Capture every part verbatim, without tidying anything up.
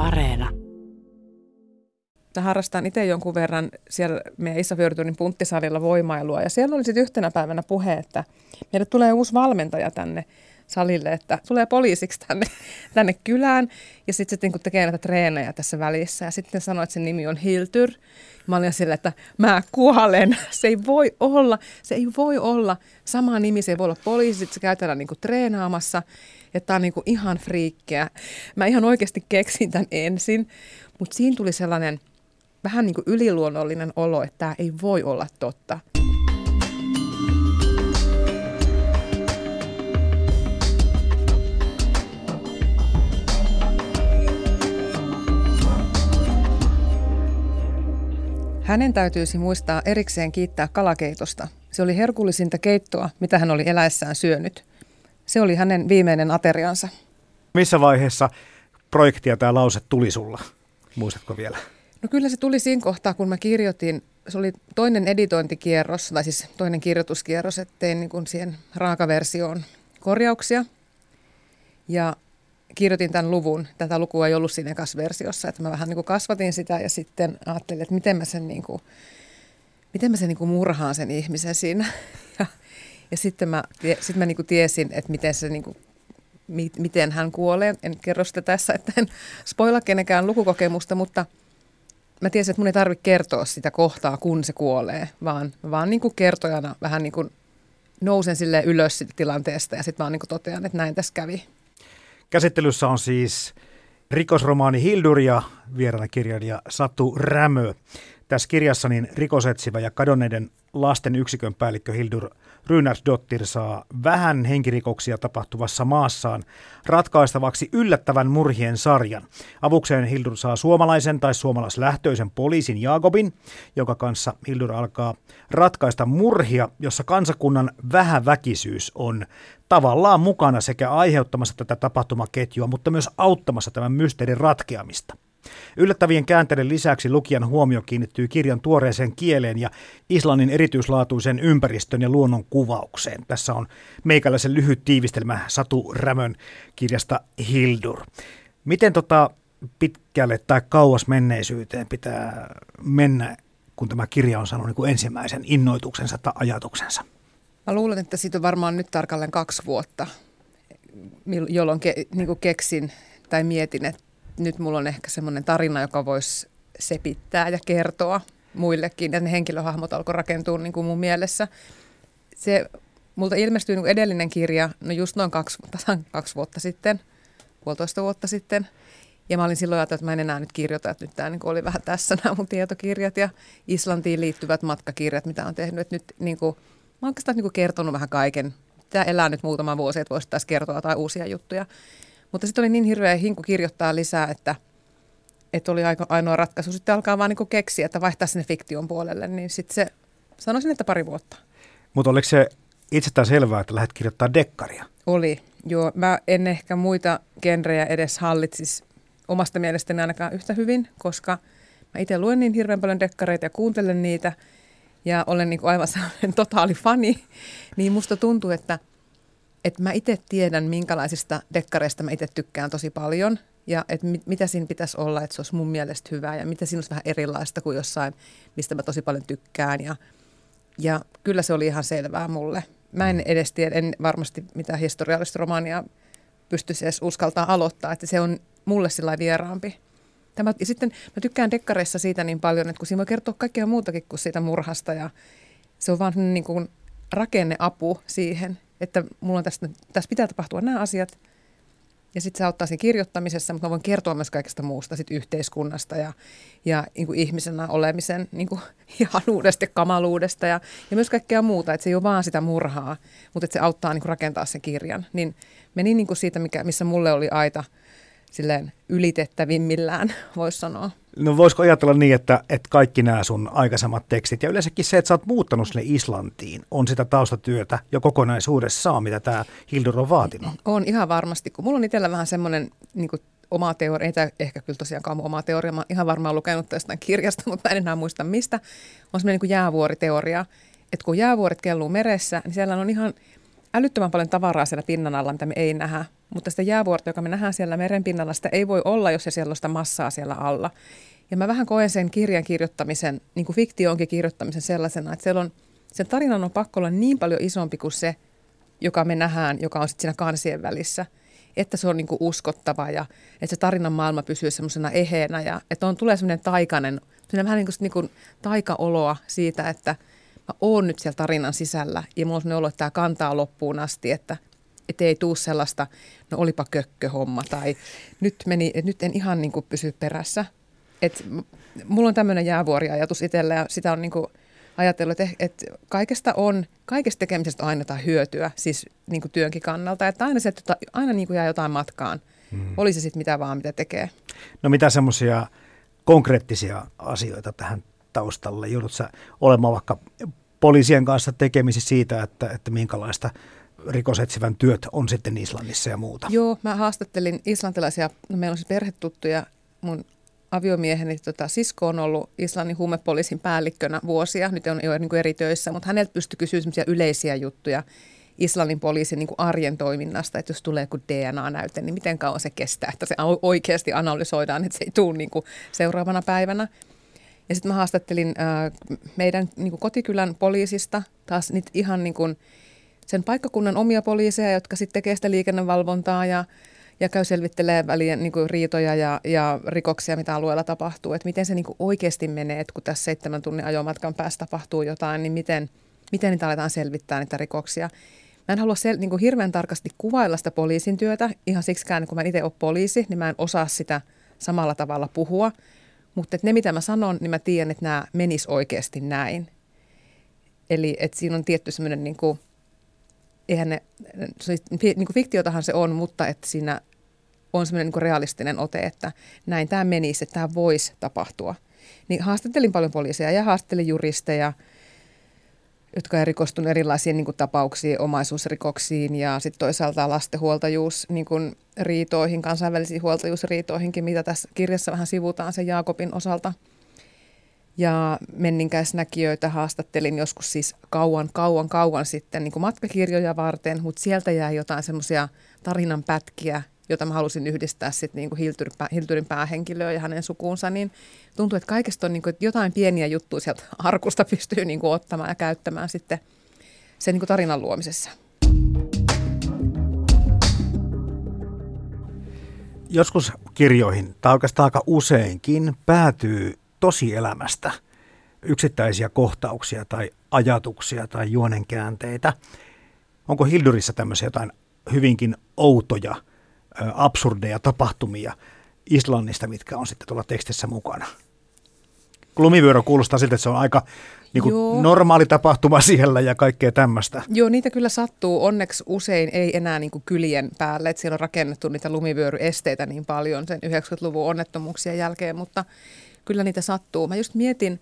Areena. Mä harrastan itse jonkun verran siellä meidän Issa-Fjordunin punttisalilla voimailua. Ja siellä oli sitten yhtenä päivänä puhe, että meille tulee uusi valmentaja tänne salille, että tulee poliisiksi tänne, tänne kylään. Ja sitten se niin tekee näitä treenejä tässä välissä. Ja sitten sanoi, että sen nimi on Hildur. Mä olin sillä, että mä kuolen. Se ei voi olla, se ei voi olla sama nimi, se ei voi olla poliisi. Sitten se käytetään niin kuin treenaamassa. Että tää on niin kuin ihan friikkeä. Mä ihan oikeasti keksin tämän ensin, mutta siinä tuli sellainen vähän niin kuin yliluonnollinen olo, että tämä ei voi olla totta. Hänen täytyisi muistaa erikseen kiittää kalakeitosta. Se oli herkullisinta keittoa, mitä hän oli eläessään syönyt. Se oli hänen viimeinen ateriansa. Missä vaiheessa projektia tämä lause tuli sulla? Muistatko vielä? No kyllä se tuli siinä kohtaa, kun mä kirjoitin. Se oli toinen editointikierros, tai siis toinen kirjoituskierros, että tein niin kuin siihen raakaversioon korjauksia. Ja kirjoitin tämän luvun. Tätä lukua ei ollut siinä ekassa versiossa, että mä vähän niin kuin kasvatin sitä ja sitten ajattelin, että miten mä sen, niin kuin, miten mä sen niin kuin murhaan sen ihmisen siinä. Ja, ja sitten mä, sit mä niin kuin tiesin, että miten, se, niin kuin, miten hän kuolee. En kerro sitä tässä, että en spoila kenenkään lukukokemusta, mutta mä tiesin, että mun ei tarvitse kertoa sitä kohtaa, kun se kuolee, vaan, vaan niin kuin kertojana vähän niin kuin nousen silleen ylös siitä tilanteesta ja sitten vaan niin kuin totean, että näin tässä kävi. Käsittelyssä on siis rikosromaani Hildur ja vieraana kirjailija Satu Rämö. Tässä kirjassa niin rikosetsivä ja kadonneiden lasten yksikön päällikkö Hildur Runarsdottir saa vähän henkirikoksia tapahtuvassa maassaan ratkaistavaksi yllättävän murhien sarjan. Avukseen Hildur saa suomalaisen tai suomalaislähtöisen poliisin Jakobin, joka kanssa Hildur alkaa ratkaista murhia, jossa kansakunnan vähäväkisyys on tavallaan mukana sekä aiheuttamassa tätä tapahtumaketjua, mutta myös auttamassa tämän mysteerin ratkeamista. Yllättävien käänteiden lisäksi lukijan huomio kiinnittyy kirjan tuoreeseen kieleen ja Islannin erityislaatuisen ympäristön ja luonnon kuvaukseen. Tässä on meikäläisen lyhyt tiivistelmä Satu Rämön kirjasta Hildur. Miten tota pitkälle tai kauas menneisyyteen pitää mennä, kun tämä kirja on saanut niin kuin ensimmäisen innoituksensa tai ajatuksensa? Mä luulen, että siitä on varmaan nyt tarkalleen kaksi vuotta, jolloin ke, niin kuin keksin tai mietin, että nyt mulla on ehkä semmoinen tarina, joka voisi sepittää ja kertoa muillekin. Ja ne henkilöhahmot alkoi rakentua niin kuin mun mielessä. Se, multa ilmestyi niin kuin edellinen kirja, no just noin kaksi, tasan kaksi vuotta sitten, puolitoista vuotta sitten. Ja mä olin silloin ajatellut, että mä en enää nyt kirjoita, että nyt tämä niin kuin oli vähän tässä nämä mun tietokirjat ja Islantiin liittyvät matkakirjat, mitä on tehnyt. Että nyt niin kuin, mä oon oikeastaan niin kuin kertonut vähän kaiken. Tämä elää nyt muutama vuosi, että voisi taas kertoa tai uusia juttuja. Mutta sitten oli niin hirveä hinku kirjoittaa lisää, että, että oli ainoa ratkaisu. Sitten alkaa vaan niin keksiä, että vaihtaa sinne fiktion puolelle, niin sitten se, sanoisin, että pari vuotta. Mutta oliko se itsestään selvää, että lähdet kirjoittaa dekkaria? Oli, joo. Mä en ehkä muita genrejä edes hallitsisi omasta mielestäni ainakaan yhtä hyvin, koska mä itse luen niin hirveän paljon dekkareita ja kuuntelen niitä ja olen niin kuin aivan sellainen totaali fani, niin musta tuntuu, että että mä itse tiedän, minkälaisista dekkareista mä itse tykkään tosi paljon ja että mit, mitä siinä pitäisi olla, että se olisi mun mielestä hyvää ja mitä siinä olisi vähän erilaista kuin jossain, mistä mä tosi paljon tykkään. Ja, ja kyllä se oli ihan selvää mulle. Mä en edes tiedä, en varmasti mitään historiallista romaania pystyisi edes uskaltaa aloittaa, että se on mulle sillä vieraampi. Tämä, ja sitten mä tykkään dekkareissa siitä niin paljon, että kun siinä voi kertoa kaikkea muutakin kuin siitä murhasta ja se on vaan niin kuin rakenneapu siihen, että mulla on tästä, tässä pitää tapahtua nämä asiat ja sitten se auttaa siinä kirjoittamisessa, mutta mä voin kertoa myös kaikesta muusta sit yhteiskunnasta ja, ja niin kuin ihmisenä olemisen niin kuin ihanuudesta ja kamaluudesta ja, ja myös kaikkea muuta, että se ei ole vaan sitä murhaa, mutta että se auttaa niin kuin rakentaa sen kirjan. Niin meni niin kuin siitä, mikä, missä mulle oli aita silleen ylitettävimmillään, voisi sanoa. No voisiko ajatella niin, että, että kaikki nämä sun aikaisemmat tekstit ja yleensäkin se, että sä oot muuttanut sinne Islantiin, on sitä taustatyötä jo kokonaisuudessaan, mitä tämä Hildur on vaatinut? On ihan varmasti, kun mulla on itsellä vähän semmoinen niin kuin oma teoria, ei tämä ehkä kyllä tosiaankaan mun oma teoria, mä oon ihan varmaan lukenut tästä kirjasta, mutta mä en enää muista mistä, on semmoinen niin kuin jäävuoriteoria, että kun jäävuoret kelluu meressä, niin siellä on ihan älyttömän paljon tavaraa siellä pinnan alla, mitä me ei nähdä. mutta sitä jäävuorta, joka me nähdään siellä merenpinnalla, sitä ei voi olla, jos ei siellä ole sitä massaa siellä alla. Ja mä vähän koen sen kirjan kirjoittamisen, niin kuin fiktionkin kirjoittamisen sellaisena, että siellä on, sen tarinan on pakko olla niin paljon isompi kuin se, joka me nähdään, joka on sitten siinä kansien välissä, että se on niin kuin uskottava ja että se tarinan maailma pysyy semmoisena eheenä ja että on, tulee semmoinen taikainen, vähän niin kuin, niin kuin taikaoloa siitä, että mä oon nyt siellä tarinan sisällä ja mulla on semmoinen olo, että tämä kantaa loppuun asti, että et ei tule sellaista, no olipa kökköhomma tai nyt, meni, nyt en ihan niin kuin pysy perässä. Et mulla on tämmöinen jäävuoriajatus itsellä ja sitä on niin kuin ajatellut, että, että kaikesta on, kaikesta tekemisestä on aina jotain hyötyä, siis niin kuin työnkin kannalta, että aina, se, että aina niin kuin jää jotain matkaan, hmm. oli se sitten mitä vaan, mitä tekee. No mitä semmoisia konkreettisia asioita tähän taustalle? Joudut sä olemaan vaikka poliisien kanssa tekemisissä siitä, että, että minkälaista rikosetsivän työt on sitten Islannissa ja muuta? Joo, mä haastattelin islantilaisia, no meillä on siis perhetuttuja, mun aviomieheni tota, sisko on ollut Islannin huumepoliisin päällikkönä vuosia, nyt on jo niin kuin eri töissä, mutta häneltä pystyi kysyä sellaisia yleisiä juttuja Islannin poliisin niin kuin arjen toiminnasta, että jos tulee joku D N A-näyte, niin miten kauan se kestää, että se oikeasti analysoidaan, että se ei tule niin kuin seuraavana päivänä. Ja sitten mä haastattelin ää, meidän niin kuin kotikylän poliisista, taas niitä ihan niin kuin sen paikkakunnan omia poliiseja, jotka sitten tekee sitä liikennevalvontaa ja ja käy selvittelemään välien niin kuin riitoja ja, ja rikoksia, mitä alueella tapahtuu. Että miten se niin kuin oikeasti menee, että kun tässä seitsemän tunnin ajomatkan päästä tapahtuu jotain, niin miten, miten niitä aletaan selvittää niitä rikoksia. Mä en halua sel, niin kuin hirveän tarkasti kuvailla sitä poliisin työtä, ihan siksikään, kun mä itse ole poliisi, niin mä en osaa sitä samalla tavalla puhua. Mutta ne, mitä mä sanon, niin mä tiedän, että nämä menis oikeasti näin. Eli että siinä on tietty semmoinen, niin kuin, eihän ne, niin kuin fiktiotahan se on, mutta että siinä on semmoinen niin kuin realistinen ote, että näin tämä menisi, että tämä voisi tapahtua. Niin haastattelin paljon poliiseja ja haastattelin juristeja, jotka on rikostunut erilaisiin niin kuin tapauksiin, omaisuusrikoksiin ja sitten toisaalta lastenhuoltajuus niin kuin riitoihin, kansainvälisiin huoltajuusriitoihinkin, mitä tässä kirjassa vähän sivutaan sen Jaakobin osalta. Ja menninkäisnäkijöitä haastattelin joskus siis kauan, kauan, kauan sitten niin kuin matkakirjoja varten, mutta sieltä jäi jotain semmoisia tarinan pätkiä, jota mä halusin yhdistää sitten niin kuin Hilturin, Hilturin päähenkilöön ja hänen sukuunsa, niin tuntuu, että kaikesta on niin kuin, että jotain pieniä juttuja sieltä arkusta pystyy niin kuin ottamaan ja käyttämään sitten sen niin kuin tarinan luomisessa. Joskus kirjoihin, tai oikeastaan aika useinkin, päätyy tosielämästä yksittäisiä kohtauksia tai ajatuksia tai juonenkäänteitä. Onko Hildurissa tämmöisiä jotain hyvinkin outoja, absurdeja tapahtumia Islannista, mitkä on sitten tuolla tekstissä mukana? Lumivyöro kuulostaa siltä, että se on aika niin kuin normaali tapahtuma siellä ja kaikkea tämmöistä. Joo, niitä kyllä sattuu. Onneksi usein ei enää niin kuin kylien päälle, että siellä on rakennettu niitä lumivyöryesteitä niin paljon sen yhdeksänkymmentäluvun onnettomuuksien jälkeen, mutta kyllä niitä sattuu. Mä just mietin,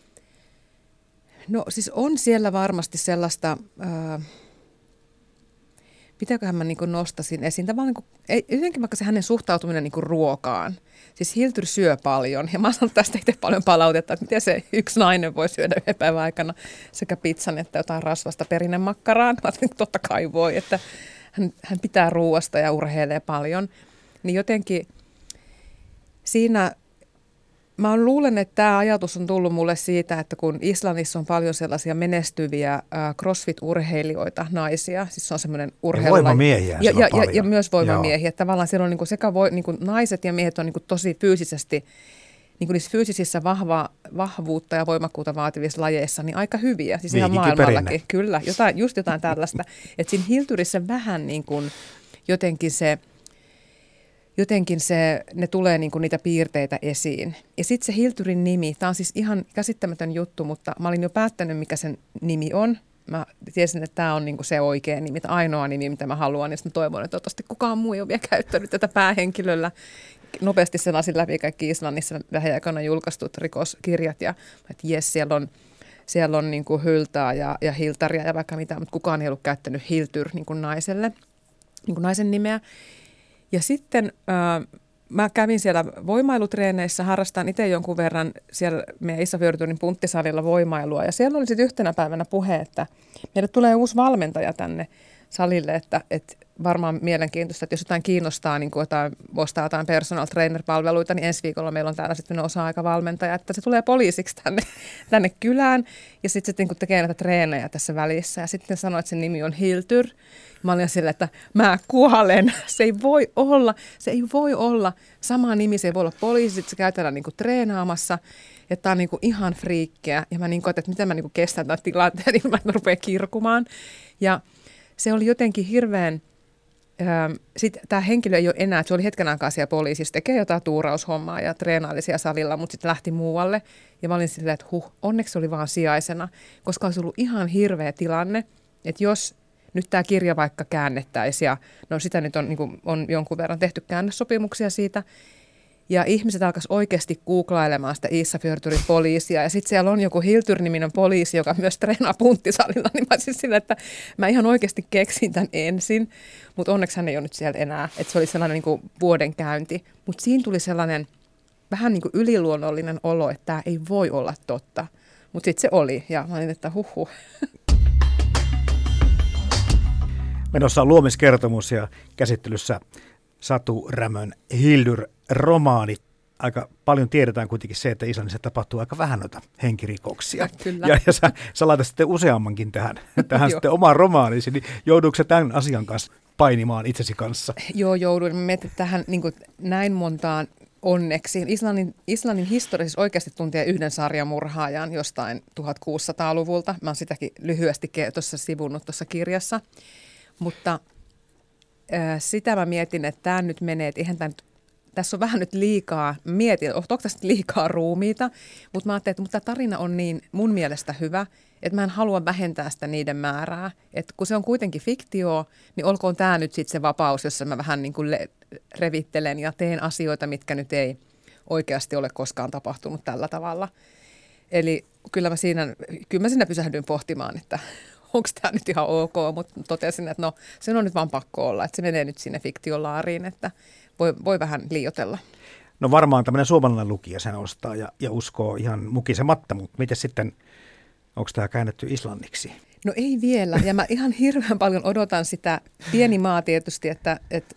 no siis on siellä varmasti sellaista, ää, mitäköhän mä niin kuin nostasin esiin. Tavallaan niin kuin, ei, jotenkin vaikka se hänen suhtautuminen niin kuin ruokaan. Siis Hildur syö paljon ja mä sanon tästä itse paljon palautetta, että miten se yksi nainen voi syödä yhden päivän aikana sekä pizzan että jotain rasvasta perinnemakkaraan. Mä ajattelin, että totta kai voi, että hän, hän pitää ruoasta ja urheilee paljon. Niin jotenkin siinä mä luulen, että tämä ajatus on tullut mulle siitä, että kun Islannissa on paljon sellaisia menestyviä äh, crossfit-urheilijoita, naisia, siis se on semmoinen urheilu. Ja voimamiehiä ja, ja, ja, ja myös voimamiehiä. Että tavallaan siellä on niinku sekä voi, niinku naiset ja miehet on niinku tosi fyysisesti, niinku niissä fyysisissä vahva, vahvuutta ja voimakkuutta vaativissa lajeissa, niin aika hyviä. Siis ihan maailmallakin. Kyllä, jotain, just jotain tällaista. Että siinä Hildurissa vähän niin kuin jotenkin se... Jotenkin se, ne tulee niinku niitä piirteitä esiin. Ja sitten se Hilturin nimi, tämä on siis ihan käsittämätön juttu, mutta mä olin jo päättänyt, mikä sen nimi on. Mä tiesin, että tämä on niinku se oikea nimi, ainoa nimi, mitä mä haluan. Ja sitten toivon, että toivottavasti kukaan muu ei ole vielä käyttänyt tätä päähenkilöllä. Nopeasti selasin läpi kaikki Islannissa lähiaikoina julkaistut rikoskirjat. Ja että jes, siellä on, siellä on niinku Hyltaa ja, ja Hiltaria ja vaikka mitä, mutta kukaan ei ollut käyttänyt Hiltur niinku naiselle, niinku naisen nimeä. Ja sitten äh, mä kävin siellä voimailutreeneissä, harrastan itse jonkun verran siellä meidän Ísafjörðurin punttisalilla voimailua. Ja siellä oli sitten yhtenä päivänä puhe, että meille tulee uusi valmentaja tänne salille, että, että varmaan mielenkiintoista, että jos jotain kiinnostaa, niin kuin jotain, ostaa jotain personal trainer-palveluita, niin ensi viikolla meillä on täällä sitten osa-aikavalmentaja, että se tulee poliisiksi tänne, tänne kylään ja sitten se niin kuin tekee näitä treenejä tässä välissä. Ja sitten sanoi, että sen nimi on Hildur. Mä olin sillä, että mä kuolen. Se ei voi olla, se ei voi olla sama nimi, se ei voi olla poliisi, sitten se käytetään niin kuin treenaamassa. Että tämä on niin kuin ihan friikkeä. Ja mä niin kuin, että miten mä niin kuin kestän tämän tilanteen, niin mä rupean kirkumaan. Ja se oli jotenkin hirveän, sitten tämä henkilö ei ole enää, se oli hetken aikaa siellä poliisissa, tekee jotain tuuraushommaa ja treenaili siellä salilla, mutta sitten lähti muualle. Ja mä olin silleen, että huh, onneksi se oli vaan sijaisena, koska olisi ollut ihan hirveä tilanne, että jos nyt tämä kirja vaikka käännettäisiin, ja no sitä nyt on, niin kuin, on jonkun verran tehty käännössopimuksia siitä, ja ihmiset alkaisivat oikeasti googlailemaan sitä Ísafjördurin poliisia. Ja sitten siellä on joku Hildur-niminen poliisi, joka myös treenaa punttisalilla. Niin mä siis sillä, että mä ihan oikeasti keksin tämän ensin. Mutta onneksi hän ei ole nyt siellä enää. Että se oli sellainen niin kuin vuoden käynti. Mutta siinä tuli sellainen vähän niin kuin yliluonnollinen olo, että tämä ei voi olla totta. Mutta sitten se oli. Ja mä olin, että huh huh. Menossa on luomiskertomus ja käsittelyssä Satu Rämön Hildur-romaani. Aika paljon tiedetään kuitenkin se, että Islannissa tapahtuu aika vähän noita henkirikoksia. Kyllä. Ja, ja sä, sä laitat sitten useammankin tähän, tähän sitten omaan romaaniisi, niin joudutko sä tämän asian kanssa painimaan itsesi kanssa? Joo, jouduin. Mä mietin tähän niin kuin näin montaan onneksi. Islannin, Islannin historiassa oikeasti tuntee yhden sarjamurhaajan jostain tuhatkuusisataaluvulta. Mä oon sitäkin lyhyesti tuossa sivunnut tuossa kirjassa. Mutta äh, sitä mä mietin, että tämä nyt menee, että eihän tämä nyt, tässä on vähän nyt liikaa, mietin, onko tässä liikaa ruumiita, mutta mä ajattelin, että mutta tämä tarina on niin mun mielestä hyvä, että mä en halua vähentää sitä niiden määrää. Että kun se on kuitenkin fiktio, niin olkoon tämä nyt sitten se vapaus, jossa mä vähän niin kuin le- revittelen ja teen asioita, mitkä nyt ei oikeasti ole koskaan tapahtunut tällä tavalla. Eli kyllä mä siinä, kyllä mä siinä pysähdyin pohtimaan, että onko tämä nyt ihan ok, mutta totesin, että no sen on nyt vaan pakko olla, että se menee nyt sinne fiktiolaariin, että voi, voi vähän liioitella. No varmaan tämmöinen suomalainen lukija sen ostaa ja, ja uskoo ihan mukisematta, mutta miten sitten, onko tämä käännetty islanniksi? No ei vielä, ja mä ihan hirveän paljon odotan sitä, pieni maa tietysti, että, että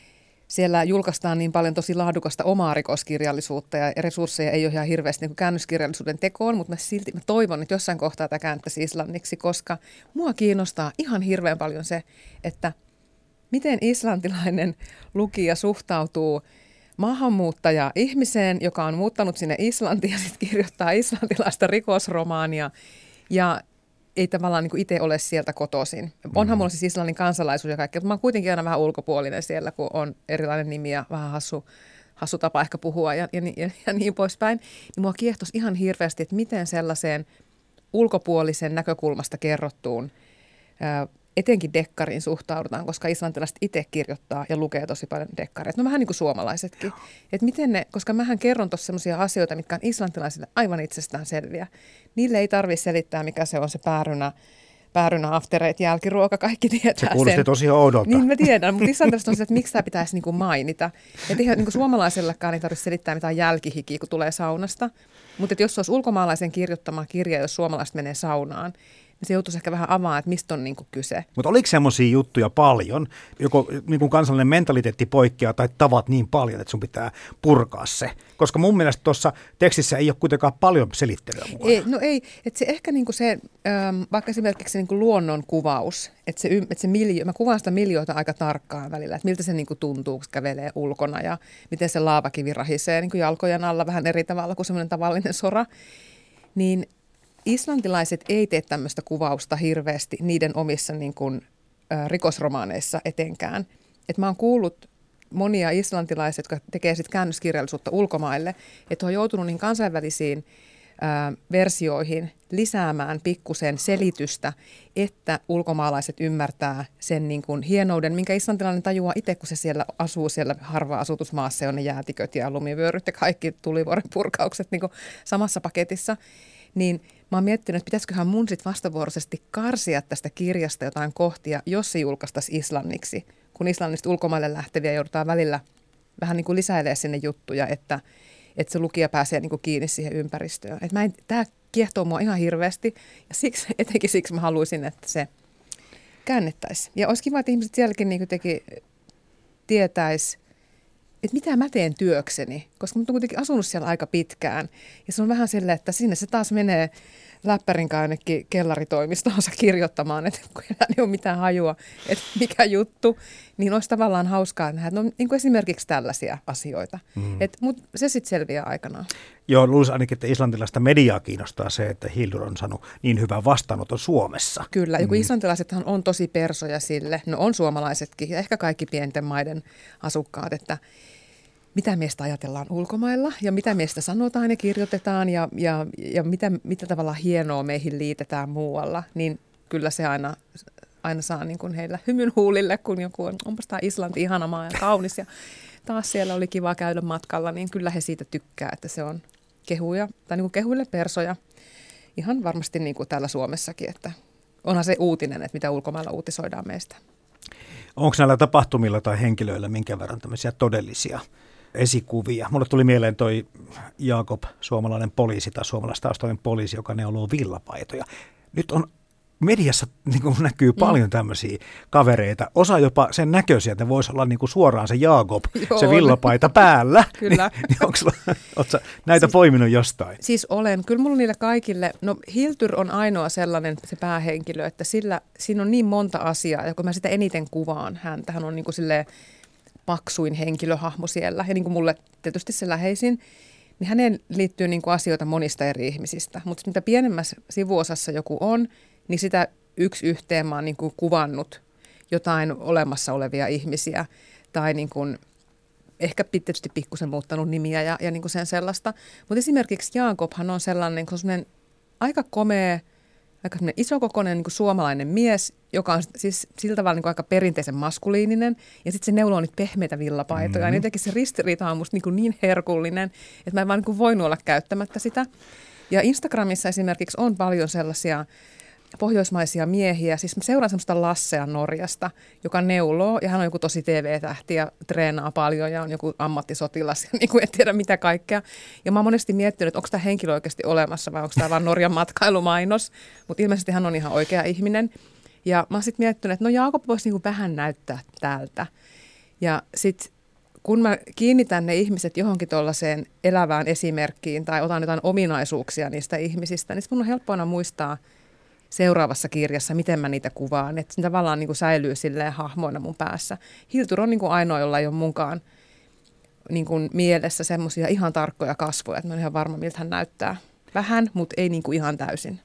siellä julkaistaan niin paljon tosi laadukasta omaa rikoskirjallisuutta ja resursseja ei ole ihan hirveästi niin kuin käännöskirjallisuuden tekoon, mutta mä silti mä toivon, että jossain kohtaa tämä kääntäisi islanniksi, koska mua kiinnostaa ihan hirveän paljon se, että miten islantilainen lukija suhtautuu maahanmuuttaja ihmiseen, joka on muuttanut sinne Islantiin ja sitten kirjoittaa islantilaista rikosromaania ja ei tavallaan niin kuin itse ole sieltä kotoisin. Onhan mulla siis Islannin kansalaisuus ja kaikkea, mutta mä oon kuitenkin aina vähän ulkopuolinen siellä, kun on erilainen nimi ja vähän hassu, hassu tapa ehkä puhua ja, ja, ja, ja niin poispäin. Niin mua kiehtoisi ihan hirveästi, että miten sellaiseen ulkopuolisen näkökulmasta kerrottuun, ää, etenkin dekkariin suhtaudutaan, koska islantilaiset itse kirjoittaa ja lukee tosi paljon dekkareita. No vähän niin kuin suomalaisetkin. Että miten ne, koska mähän kerron tuossa sellaisia asioita, mitkä on islantilaisille aivan itsestään selviä. Niille ei tarvitse selittää, mikä se on se päärynä, päärynä aftereit, jälkiruoka, kaikki tietää sen. Se kuulosti tosi oudolta. Niin mä tiedän, mutta islantilaiset on se, että miksi tämä pitäisi niin kuin mainita. Että ihan niin kuin suomalaisellekaan ei tarvitse selittää mitään jälkihikiä, kun tulee saunasta. Mutta jos se olisi ulkomaalaisen kirjoittama kirja, jos suomalaiset menee saunaan, niin se joutuisi ehkä vähän avaamaan, että mistä on niin kuin kyse. Mutta oliko semmoisia juttuja paljon, joko niin kuin kansallinen mentaliteetti poikkeaa tai tavat niin paljon, että sun pitää purkaa se? Koska mun mielestä tuossa tekstissä ei ole kuitenkaan paljon selittelyä mukana. Ei, no ei, että se ehkä niin kuin se, ähm, vaikka esimerkiksi se niin kuin luonnon kuvaus, että se, että se miljo, mä kuvaan sitä miljoita aika tarkkaan välillä, että miltä se niin kuin tuntuu, kun kävelee ulkona ja miten se laavakivi rahisee niin kuin jalkojen alla vähän eri tavalla kuin semmoinen tavallinen sora, niin islantilaiset ei tee tämmöistä kuvausta hirveästi niiden omissa niin kuin, ä, rikosromaaneissa etenkään. Et mä oon kuullut monia islantilaisia, jotka tekee sit käännöskirjallisuutta ulkomaille, että on joutunut niin kansainvälisiin ä, versioihin lisäämään pikkusen selitystä, että ulkomaalaiset ymmärtää sen niin kuin hienouden, minkä islantilainen tajuaa itse, kun se siellä asuu siellä harva-asutusmaassa, on ne jäätiköt ja lumivyöryt ja kaikki tulivuoren purkaukset niin kuin samassa paketissa. Niin mä oon miettinyt, että pitäisiköhän mun sit vastavuoroisesti karsia tästä kirjasta jotain kohtia, jos se julkaistaisiin islanniksi. Kun Islannista ulkomaille lähteviä joudutaan välillä vähän niin kuin lisäilemään sinne juttuja, että, että se lukija pääsee niin kuin kiinni siihen ympäristöön. Et mä en, tää kiehtoo mua ihan hirveästi ja siksi, etenkin siksi mä haluaisin, että se käännettäisiin. Ja olisi kiva, että ihmiset sielläkin niin teki, tietäisi, että mitä mä teen työkseni, koska mä oon kuitenkin asunut siellä aika pitkään. Ja se on vähän silleen, että sinne se taas menee läppärin kanssa jonnekin kellaritoimistoonsa kirjoittamaan, että kun ei ole mitään hajua, että mikä juttu, niin olisi tavallaan hauskaa nähdä, että no, niin kuin esimerkiksi tällaisia asioita. Mm. Mutta se sitten selviää aikanaan. Joo, luulisin ainakin, että islantilaista mediaa kiinnostaa se, että Hildur on saanut niin hyvän vastaanoton Suomessa. Kyllä, ja kun mm. islantilaisethan on tosi persoja sille, no on suomalaisetkin ja ehkä kaikki pienten maiden asukkaat, että mitä meistä ajatellaan ulkomailla ja mitä meistä sanotaan ja kirjoitetaan ja, ja, ja mitä, mitä tavalla hienoa meihin liitetään muualla, niin kyllä se aina, aina saa niin kuin heillä hymyn huulille, kun joku on, onpas tämä Islanti ihana maa ja kaunis ja taas siellä oli kiva käydä matkalla, niin kyllä he siitä tykkää, että se on kehuja, tai niin kuin kehuille persoja ihan varmasti niin kuin täällä Suomessakin, että onhan se uutinen, että mitä ulkomailla uutisoidaan meistä. Onko näillä tapahtumilla tai henkilöillä minkä verran tämmöisiä todellisia esikuvia? Mulle tuli mieleen toi Jaakob, suomalainen poliisi tai suomalaistaustainen poliisi, joka neuloo villapaitoja. Nyt on mediassa niin kuin näkyy paljon mm. tämmöisiä kavereita. Osa jopa sen näköisiä, että ne voisi olla niin kuin suoraan se Jaakob, Joo, se villapaita päällä. Kyllä. Niin, niin onko näitä siis, poiminut jostain? Siis olen. Kyllä mulla niille kaikille, no Hildur on ainoa sellainen se päähenkilö, että sillä, siinä on niin monta asiaa, ja kun mä sitä eniten kuvaan häntä, hän on niin kuin silleen paksuin henkilöhahmo siellä, ja niin kuin mulle tietysti se läheisin, niin häneen liittyy niin kuin asioita monista eri ihmisistä. Mutta mitä pienemmässä sivuosassa joku on, niin sitä yksi yhteen mä oon niin kuin kuvannut jotain olemassa olevia ihmisiä, tai niin kuin ehkä tietysti pikkusen muuttanut nimiä ja, ja niin kuin sen sellaista. Mutta esimerkiksi Jaakobhan on sellainen, sellainen aika komea, aika isokokoinen niin kuin suomalainen mies, joka on siis sillä tavalla niin kuin aika perinteisen maskuliininen, ja sitten se neuloo niitä pehmeitä villapaitoja, mm-hmm. ja jotenkin se ristiriita on musta niin, kuin niin herkullinen, että mä en vaan niin kuin voinut olla käyttämättä sitä. Ja Instagramissa esimerkiksi on paljon sellaisia pohjoismaisia miehiä, siis mä seuraan semmoista Lassea Norjasta, joka neuloo, ja hän on joku tosi T V-tähti ja treenaa paljon ja on joku ammattisotilas ja niin kuin en tiedä mitä kaikkea. Ja mä oon monesti miettinyt, että onko tämä henkilö oikeasti olemassa vai onko tämä vaan Norjan matkailumainos, mutta ilmeisesti hän on ihan oikea ihminen. Ja mä oon sitten miettinyt, että no Jaakob voisi niin kuin vähän näyttää tältä. Ja sitten kun mä kiinnitän ne ihmiset johonkin tuollaiseen elävään esimerkkiin tai otan jotain ominaisuuksia niistä ihmisistä, niin mun on helppo aina muistaa seuraavassa kirjassa, miten mä niitä kuvaan, että se tavallaan niin kuin säilyy silleen hahmoina mun päässä. Hildur on niin kuin ainoa, jolla ei ole munkaan niin kuin mielessä semmoisia ihan tarkkoja kasvoja, että mä oon ihan varma, miltä hän näyttää. Vähän, mutta ei niin kuin ihan täysin.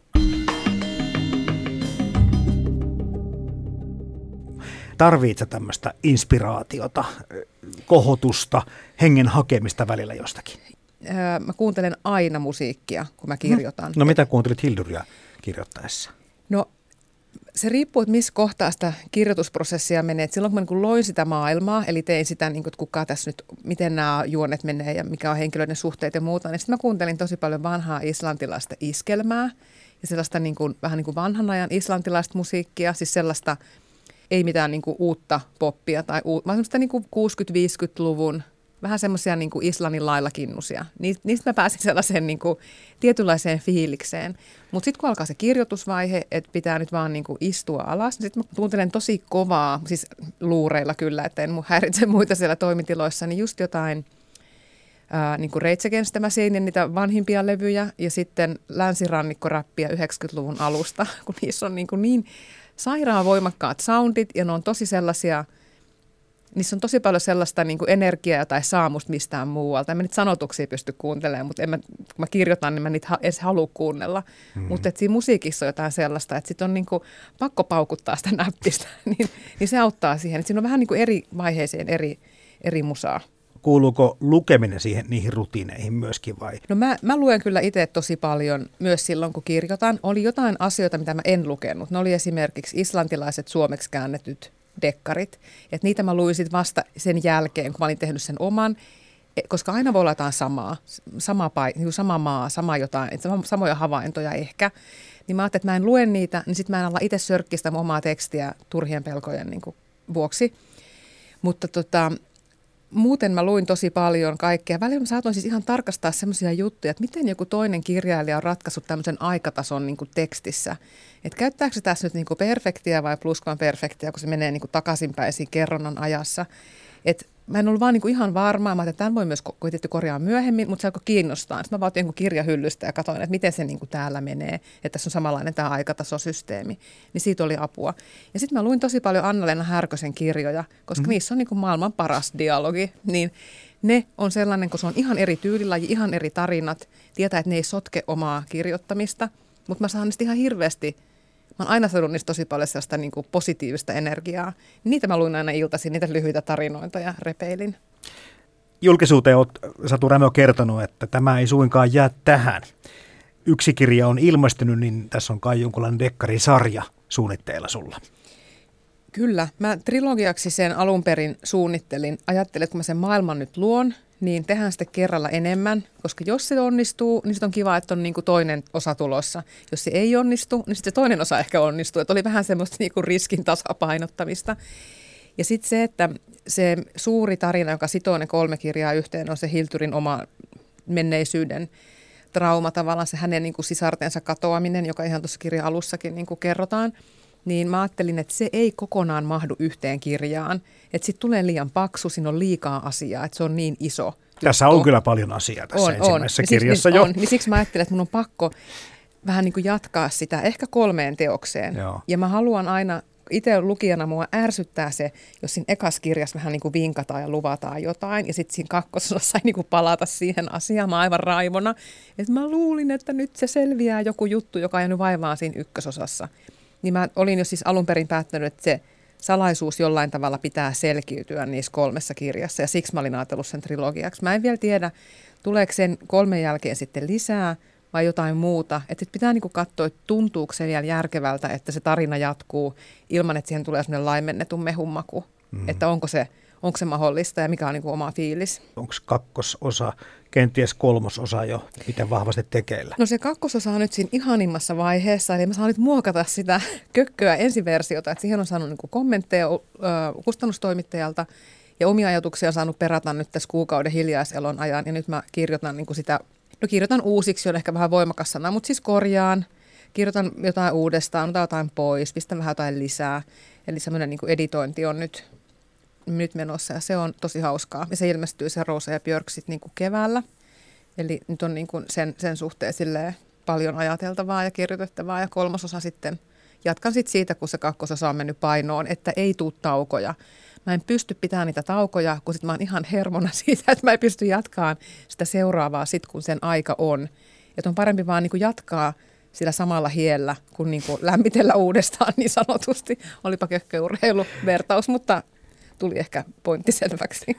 Tarvitsetko tämmöistä inspiraatiota, kohotusta, hengen hakemista välillä jostakin? Öö, mä kuuntelen aina musiikkia, kun mä kirjoitan. No, no mitä kuuntelit Hilduria kirjoittaessa? No se riippuu, että missä kohtaa sitä kirjoitusprosessia menee. Et silloin kun mä niin loin sitä maailmaa, eli tein sitä, niin kuin, että kuka tässä nyt, miten nämä juonet menee ja mikä on henkilöiden suhteet ja muuta, niin sitten mä kuuntelin tosi paljon vanhaa islantilaista iskelmää ja sellaista niin kuin, vähän niin kuin vanhan ajan islantilaista musiikkia, siis sellaista ei mitään niin kuin uutta poppia tai uut, vaan semmoista niin kuin kuusikymmentä-viisikymmentäluvun vähän semmoisia niin kuin Islannin lailla kinnusia. Niistä mä pääsin sellaiseen niin kuin tietynlaiseen fiilikseen. Mutta sitten kun alkaa se kirjoitusvaihe, että pitää nyt vaan niin kuin istua alas, niin sitten mä kuuntelen tosi kovaa, siis luureilla kyllä, että en häiritse muita siellä toimitiloissa, niin just jotain ää, niin kuin Rage Against the Machine, niitä vanhimpia levyjä, ja sitten länsirannikkoräppiä yhdeksänkymmentäluvun alusta, kun niissä on niin, kuin niin sairaan voimakkaat soundit, ja ne on tosi sellaisia, niissä on tosi paljon sellaista niin kuin energiaa tai saa musta mistään muualta. En mä niitä sanotuksia pysty kuuntelemaan, mutta en mä, kun mä kirjoitan, niin mä niitä edes halua kuunnella. Mm-hmm. Mutta siinä musiikissa on jotain sellaista, että sitten on niin kuin pakko paukuttaa sitä näppistä, niin, niin se auttaa siihen. Että siinä on vähän niin kuin eri vaiheeseen eri, eri musaa. Kuuluuko lukeminen siihen, niihin rutiineihin myöskin vai? No mä, mä luen kyllä itse tosi paljon myös silloin, kun kirjoitan. Oli jotain asioita, mitä mä en lukenut. Ne oli esimerkiksi islantilaiset suomeksi käännetyt dekkarit. Että niitä mä luin sit vasta sen jälkeen, kun mä olin tehnyt sen oman, koska aina voi olla jotain samaa, sama, pai- sama maa, sama jotain, samoja havaintoja ehkä. Niin mä ajattelin, että mä en lue niitä, niin sitten mä en ala itse sörkkiä sitä omaa tekstiä turhien pelkojen niin kuin vuoksi. Mutta tota, muuten mä luin tosi paljon kaikkea. Välillä mä saatoin siis ihan tarkastaa semmoisia juttuja, että miten joku toinen kirjailija on ratkaissut tämmöisen aikatason niin kuin tekstissä. Että käyttääkö se tässä nyt niin kuin perfektiä vai pluskuanperfektiä, kun se menee niin kuin takaisinpäin siinä kerronnan ajassa. Et mä en ollut vaan niin kuin ihan varma. Mä ajattelin, että tämän voi myös koitettu korjaa myöhemmin, mutta se alkoi kiinnostaa. Sitten mä vaan otin jonkun kirjahyllystä ja katsoin, että miten se niin kuin täällä menee. Että tässä on samanlainen tämä aikatasosysteemi. Niin siitä oli apua. Ja sitten mä luin tosi paljon Anna-Leena Härkösen kirjoja, koska mm-hmm. niissä on niin kuin maailman paras dialogi. Niin ne on sellainen, kun se on ihan eri tyylilaji, ihan eri tarinat. Tietää, että ne ei sotke omaa kirjoittamista, mutta mä saan niistä ihan hirveästi. Mä oon aina saanut niistä tosi paljon sellaista niin kuin positiivista energiaa. Niitä mä luin aina iltaisin, niitä lyhyitä tarinoita ja repeilin. Julkisuuteen olet, Satu Rämö, kertonut, että tämä ei suinkaan jää tähän. Yksi kirja on ilmestynyt, niin tässä on kai jonkunlainen dekkarisarja suunnitteilla sulla. Kyllä. Mä trilogiaksi sen alun perin suunnittelin. Ajattelin, että kun mä sen maailman nyt luon, niin tehdään sitten kerralla enemmän, koska jos se onnistuu, niin sitten on kiva, että on niin kuin toinen osa tulossa. Jos se ei onnistu, niin sitten se toinen osa ehkä onnistuu. Että oli vähän semmoista niin kuin riskin tasapainottamista. Ja sitten se, että se suuri tarina, joka sitoo ne kolme kirjaa yhteen, on se Hildurin oma menneisyyden trauma, tavallaan se hänen niin kuin sisartensa katoaminen, joka ihan tuossa kirjan alussakin niin kuin kerrotaan. Niin mä ajattelin, että se ei kokonaan mahdu yhteen kirjaan. Että sitten tulee liian paksu, siinä on liikaa asiaa, että se on niin iso juttu. Tässä on kyllä paljon asiaa tässä on, ensimmäisessä on. kirjassa niin, jo. On. Niin siksi mä ajattelin, että mun on pakko vähän niin kuin jatkaa sitä, ehkä kolmeen teokseen. Joo. Ja mä haluan aina, itse lukijana mua ärsyttää se, jos siinä ekas kirjassa vähän niin kuin vinkataan ja luvataan jotain. Ja sitten siinä kakkososassa sai niin kuin palata siihen asiaan. Mä aivan raivona. Että mä luulin, että nyt se selviää joku juttu, joka ei nyt vaivaa siinä ykkösosassa. Niin mä olin jo siis alun perin päättänyt, että se salaisuus jollain tavalla pitää selkiytyä niissä kolmessa kirjassa. Ja siksi mä olin ajatellut sen trilogiaksi. Mä en vielä tiedä, tuleeko sen kolmen jälkeen sitten lisää vai jotain muuta. Että pitää niinku katsoa, että tuntuuko se vielä järkevältä, että se tarina jatkuu ilman, että siihen tulee sellainen laimennetun mehun maku. Mm. Että onko se, onko se mahdollista ja mikä on niinku oma fiilis. Onko kakkososa, kenties kolmososa jo, miten vahvasti tekeillä? No se kakkososa on nyt siinä ihanimmassa vaiheessa, eli mä saan nyt muokata sitä kökköä ensiversiota, että siihen on saanut niinku kommentteja ö, kustannustoimittajalta ja omia ajatuksia on saanut perata nyt tässä kuukauden hiljaiselon ajan ja nyt mä kirjoitan niinku sitä. No kirjoitan uusiksi, on ehkä vähän voimakas sana, mutta siis korjaan, kirjoitan jotain uudestaan, otan jotain pois, pistän vähän jotain lisää. Eli semmoinen niin kuin editointi on nyt, nyt menossa ja se on tosi hauskaa. Ja se ilmestyy se Rosa ja Björk sitten niin kuin keväällä. Eli nyt on niin kuin sen, sen suhteen silleen paljon ajateltavaa ja kirjoitettavaa ja kolmasosa sitten. Jatkan sitten siitä, kun se kakkososa on mennyt painoon, että ei tule taukoja. Mä en pysty pitämään niitä taukoja, kun sit mä oon ihan hermona siitä, että mä en pysty jatkaan sitä seuraavaa sit, kun sen aika on. Että on parempi vaan niin kuin jatkaa sillä samalla hiellä, kun niin kuin lämmitellä uudestaan niin sanotusti. Olipa kökköurheilu vertaus, mutta tuli ehkä pointti selväksi.